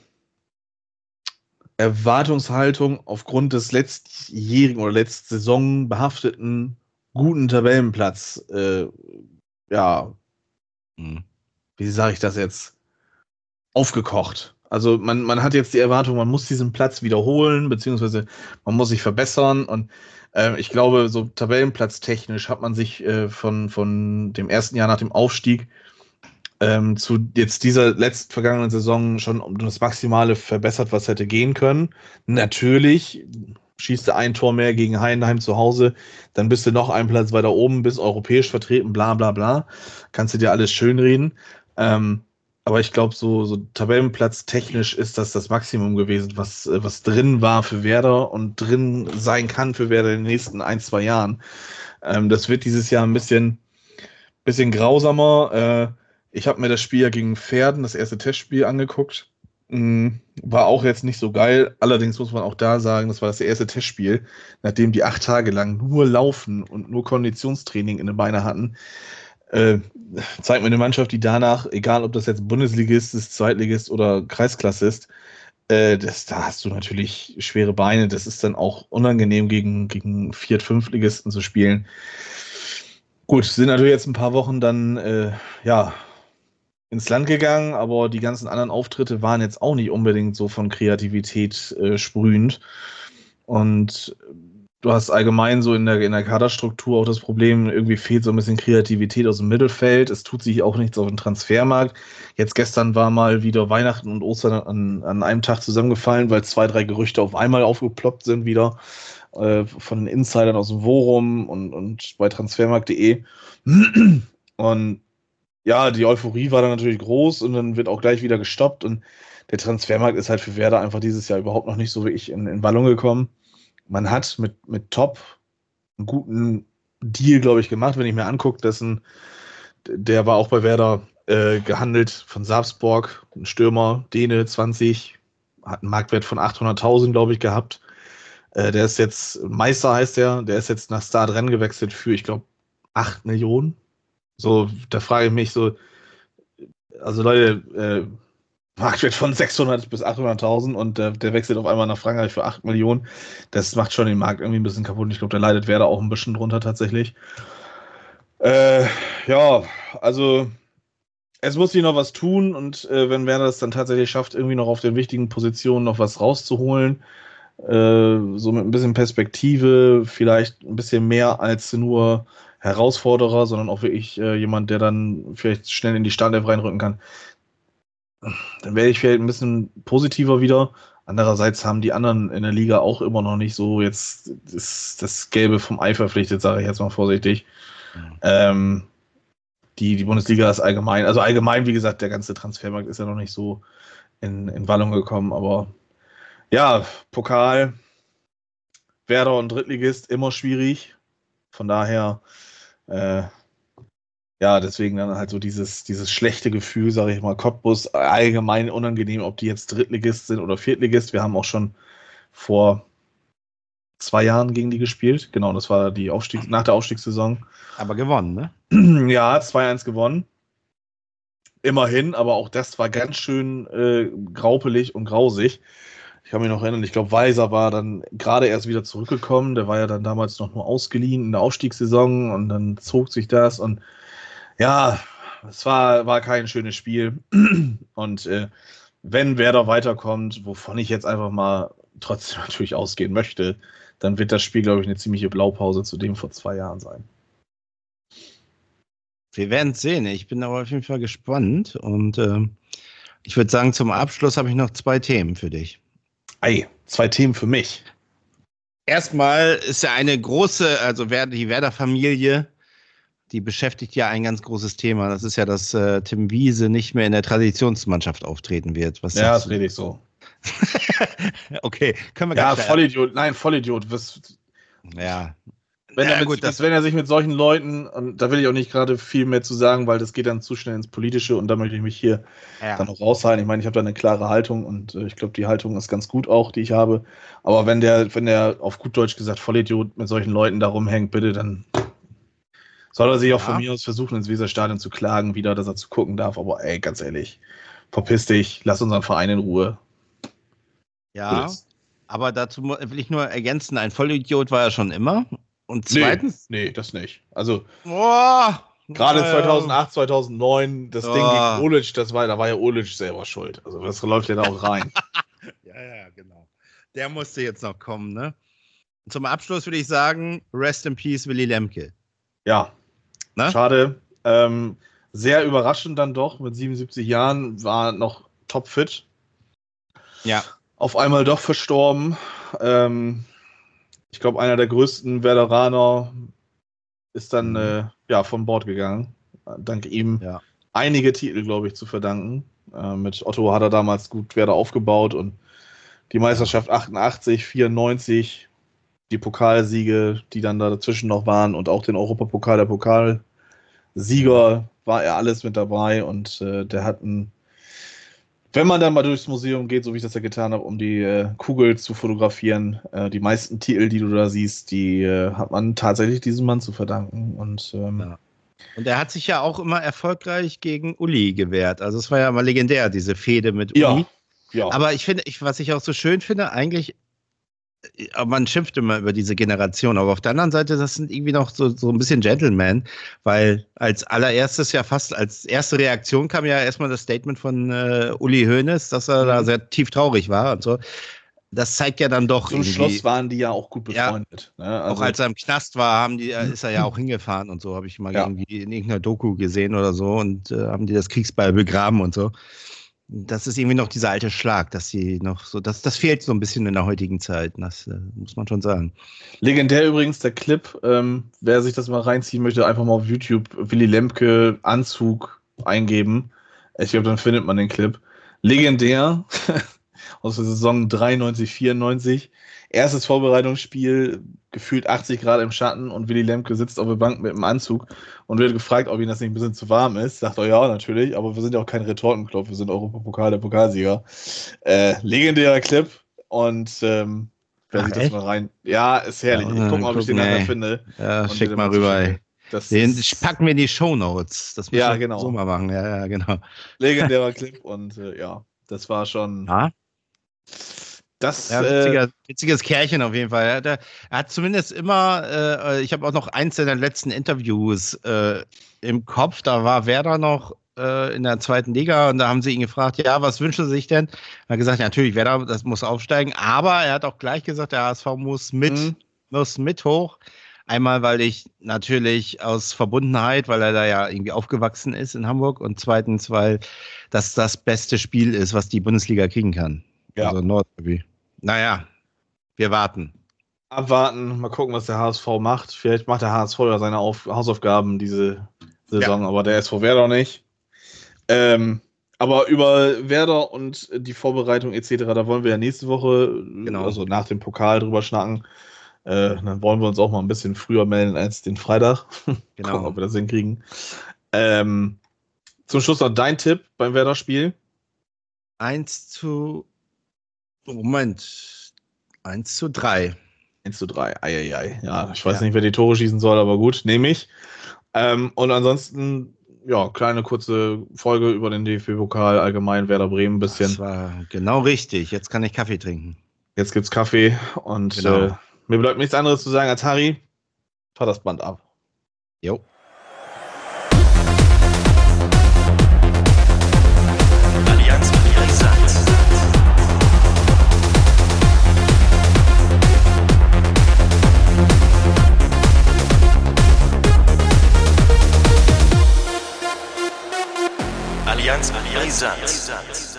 Erwartungshaltung aufgrund des letztjährigen oder letzte Saison behafteten guten Tabellenplatz. Äh, ja, Hm. wie sage ich das jetzt? Aufgekocht. Also man, man hat jetzt die Erwartung, man muss diesen Platz wiederholen, beziehungsweise man muss sich verbessern. Und äh, ich glaube, so tabellenplatztechnisch hat man sich äh, von, von dem ersten Jahr nach dem Aufstieg ähm, zu jetzt dieser letzten vergangenen Saison schon um das Maximale verbessert, was hätte gehen können. Natürlich schießt du ein Tor mehr gegen Heidenheim zu Hause, dann bist du noch einen Platz weiter oben, bist europäisch vertreten, bla bla bla. Kannst du dir alles schönreden. Ähm, aber ich glaube, so, so Tabellenplatz technisch ist das das Maximum gewesen, was, äh, was drin war für Werder und drin sein kann für Werder in den nächsten ein, zwei Jahren. Ähm, das wird dieses Jahr ein bisschen, bisschen grausamer. Äh, ich habe mir das Spiel ja gegen Verden, das erste Testspiel, angeguckt. Mm, War auch jetzt nicht so geil. Allerdings muss man auch da sagen, das war das erste Testspiel, nachdem die acht Tage lang nur Laufen und nur Konditionstraining in den Beinen hatten. Äh, zeigt mir eine Mannschaft, die danach, egal ob das jetzt Bundesligist ist, Zweitligist oder Kreisklasse ist, äh, das, da hast du natürlich schwere Beine. Das ist dann auch unangenehm, gegen, gegen Viert-, Fünftligisten zu spielen. Gut, sind natürlich jetzt ein paar Wochen dann, äh, ja, ins Land gegangen, aber die ganzen anderen Auftritte waren jetzt auch nicht unbedingt so von Kreativität äh, sprühend. Und du hast allgemein so in der, in der Kaderstruktur auch das Problem, irgendwie fehlt so ein bisschen Kreativität aus dem Mittelfeld. Es tut sich auch nichts auf dem Transfermarkt. Jetzt gestern war mal wieder Weihnachten und Ostern an, an einem Tag zusammengefallen, weil zwei, drei Gerüchte auf einmal aufgeploppt sind wieder äh, von den Insidern aus dem Forum und, und bei transfermarkt punkt de. Und ja, die Euphorie war dann natürlich groß und dann wird auch gleich wieder gestoppt. Und der Transfermarkt ist halt für Werder einfach dieses Jahr überhaupt noch nicht so wirklich in, in Wallung gekommen. Man hat mit, mit Top einen guten Deal, glaube ich, gemacht. Wenn ich mir angucke, dass ein, der war auch bei Werder äh, gehandelt von Sarpsborg, ein Stürmer, Däne, zwanzig, hat einen Marktwert von achthunderttausend, glaube ich, gehabt. Äh, der ist jetzt, Meister heißt der, der ist jetzt nach Stade Rennes gewechselt für, ich glaube, acht Millionen. So, da frage ich mich so, also Leute, äh, Marktwert von sechshundert bis achthunderttausend und äh, der wechselt auf einmal nach Frankreich für acht Millionen. Das macht schon den Markt irgendwie ein bisschen kaputt. Ich glaube, der leidet Werder auch ein bisschen drunter tatsächlich. Äh, ja, also es muss sich noch was tun und äh, wenn Werder es dann tatsächlich schafft, irgendwie noch auf den wichtigen Positionen noch was rauszuholen, äh, so mit ein bisschen Perspektive, vielleicht ein bisschen mehr als nur Herausforderer, sondern auch wirklich äh, jemand, der dann vielleicht schnell in die Startelf reinrücken kann, dann wäre ich vielleicht ein bisschen positiver wieder. Andererseits haben die anderen in der Liga auch immer noch nicht so jetzt das, das Gelbe vom Ei verpflichtet, sage ich jetzt mal vorsichtig. Mhm. Ähm, die, die Bundesliga ist allgemein, also allgemein, wie gesagt, der ganze Transfermarkt ist ja noch nicht so in, in Wallung gekommen, aber ja, Pokal, Werder und Drittligist, immer schwierig. Von daher, äh, ja, deswegen dann halt so dieses, dieses schlechte Gefühl, sage ich mal, Cottbus, allgemein unangenehm, ob die jetzt Drittligist sind oder Viertligist. Wir haben auch schon vor zwei Jahren gegen die gespielt. Genau, das war die Aufstieg, nach der Aufstiegssaison. Aber gewonnen, ne? Ja, zwei eins gewonnen. Immerhin, aber auch das war ganz schön äh, graupelig und grausig. Ich kann mich noch erinnern, ich glaube, Weiser war dann gerade erst wieder zurückgekommen. Der war ja dann damals noch nur ausgeliehen in der Aufstiegssaison und dann zog sich das und ja, es war, war kein schönes Spiel. Und äh, wenn Werder weiterkommt, wovon ich jetzt einfach mal trotzdem natürlich ausgehen möchte, dann wird das Spiel, glaube ich, eine ziemliche Blaupause zu dem vor zwei Jahren sein. Wir werden es sehen. Ich bin aber auf jeden Fall gespannt. Und äh, ich würde sagen, zum Abschluss habe ich noch zwei Themen für dich. Ei, zwei Themen für mich. Erstmal ist ja eine große, also die Werder-Familie, die beschäftigt ja ein ganz großes Thema. Das ist ja, dass äh, Tim Wiese nicht mehr in der Traditionsmannschaft auftreten wird. Was ja, das rede ich so. Okay, können wir Ja, Vollidiot, nein, Vollidiot. Was, ja. Wenn, ja, er gut, mit, wenn er sich mit solchen Leuten, und da will ich auch nicht gerade viel mehr zu sagen, weil das geht dann zu schnell ins Politische und da möchte ich mich hier ja. dann auch raushalten. Ich meine, ich habe da eine klare Haltung und äh, ich glaube, die Haltung ist ganz gut auch, die ich habe. Aber wenn der, wenn der auf gut Deutsch gesagt Vollidiot mit solchen Leuten da rumhängt, bitte, dann soll er sich auch ja. von mir aus versuchen, ins Weserstadion zu klagen, wieder, dass er zu gucken darf. Aber ey, ganz ehrlich, verpiss dich, lass unseren Verein in Ruhe. Ja, aber dazu will ich nur ergänzen, ein Vollidiot war er schon immer. Und zweitens? Nee, nee, das nicht. Also, oh, gerade äh, zweitausendacht, zweitausendneun, das oh. Ding gegen Olic, das war, da war ja Olic selber schuld. Also, das läuft ja da auch rein. ja, ja, genau. Der musste jetzt noch kommen, ne? Zum Abschluss würde ich sagen, rest in peace, Willy Lemke. Ja, Na? schade. Ähm, sehr überraschend dann doch, mit siebenundsiebzig Jahren, war noch topfit. Ja. Auf einmal doch verstorben. Ähm, ich glaube, einer der größten Werderaner ist dann mhm. äh, ja, von Bord gegangen. Dank ihm ja. einige Titel, glaube ich, zu verdanken. Äh, mit Otto hat er damals gut Werder aufgebaut und die Meisterschaft achtundachtzig, vierundneunzig, die Pokalsiege, die dann da dazwischen noch waren und auch den Europapokal, der Pokalsieger, war er alles mit dabei und äh, der hat ein, wenn man dann mal durchs Museum geht, so wie ich das ja getan habe, um die äh, Kugel zu fotografieren, äh, die meisten Titel, die du da siehst, die äh, hat man tatsächlich diesem Mann zu verdanken und ähm, ja. Und er hat sich ja auch immer erfolgreich gegen Uli gewehrt. Also es war ja immer legendär, diese Fehde mit Uli. Ja. Ja. Aber ich finde, ich, was ich auch so schön finde, eigentlich, man schimpft immer über diese Generation, aber auf der anderen Seite, das sind irgendwie noch so, so ein bisschen Gentleman, weil als allererstes ja fast, als erste Reaktion kam ja erstmal das Statement von äh, Uli Hoeneß, dass er mhm. da sehr tief traurig war und so. Das zeigt ja dann doch Zum irgendwie... Zum Schluss waren die ja auch gut befreundet. Ja, ne? also, auch als er im Knast war, haben die, ist er ja auch hingefahren und so, habe ich mal ja. irgendwie in irgendeiner Doku gesehen oder so und äh, haben die das Kriegsbeil begraben und so. Das ist irgendwie noch dieser alte Schlag, dass sie noch so, das, das fehlt so ein bisschen in der heutigen Zeit, das äh, muss man schon sagen. Legendär übrigens der Clip, ähm, wer sich das mal reinziehen möchte, einfach mal auf YouTube Willy Lemke Anzug eingeben. Ich glaube, dann findet man den Clip. Legendär, aus der Saison dreiundneunzig, vierundneunzig. Erstes Vorbereitungsspiel, gefühlt achtzig Grad im Schatten und Willy Lemke sitzt auf der Bank mit dem Anzug und wird gefragt, ob ihm das nicht ein bisschen zu warm ist. Sagt er, ja, natürlich, aber wir sind ja auch kein Retortenklopf, wir sind Europapokal, der Pokalsieger. Äh, legendärer Clip und ähm, wer Ach, sieht das echt? mal rein? Ja, ist herrlich. Ja, Ich guck mal, ob ich den gucken, nachher ey. finde. Ja, und schick den mal mal rüber, ey. zuschicken. Das Den ist packen wir in die Shownotes. Das müssen Ja, wir genau. so mal machen. Ja, ja, genau. legendärer Clip und äh, ja, das war schon. Ja, Das, ja äh, witziger, witziges Kerlchen auf jeden Fall. Er hat, er hat zumindest immer, äh, ich habe auch noch eins seiner letzten Interviews äh, im Kopf. Da war Werder noch äh, in der zweiten Liga und da haben sie ihn gefragt, ja, was wünschen Sie sich denn? Er hat gesagt, ja, natürlich, Werder, das muss aufsteigen. Aber er hat auch gleich gesagt, der H S V muss mit, Mhm. muss mit hoch. Einmal, weil ich natürlich aus Verbundenheit, weil er da ja irgendwie aufgewachsen ist in Hamburg und zweitens, weil das das beste Spiel ist, was die Bundesliga kriegen kann. Ja. Also Nordderby. Naja, wir warten. Abwarten, mal gucken, was der H S V macht. Vielleicht macht der H S V ja seine Auf Hausaufgaben diese Saison, ja. Aber der S V Werder nicht. Ähm, aber über Werder und die Vorbereitung et cetera, da wollen wir ja nächste Woche, Genau. also nach dem Pokal drüber schnacken. Äh, dann wollen wir uns auch mal ein bisschen früher melden als den Freitag. Genau. Gucken, ob wir das hinkriegen. Ähm, zum Schluss noch dein Tipp beim Werder-Spiel. Eins zu Moment. Eins zu drei. eins zu drei. Eieiei. Ja, ich weiß Ja. nicht, wer die Tore schießen soll, aber gut, nehme ich. Ähm, und ansonsten, ja, kleine kurze Folge über den D F B-Pokal, allgemein Werder Bremen ein bisschen. Das war genau richtig. Jetzt kann ich Kaffee trinken. Jetzt gibt's Kaffee und Genau. äh, mir bleibt nichts anderes zu sagen als Harry, fahr das Band ab. Jo. Allianz Brisant. Allianz Brisant.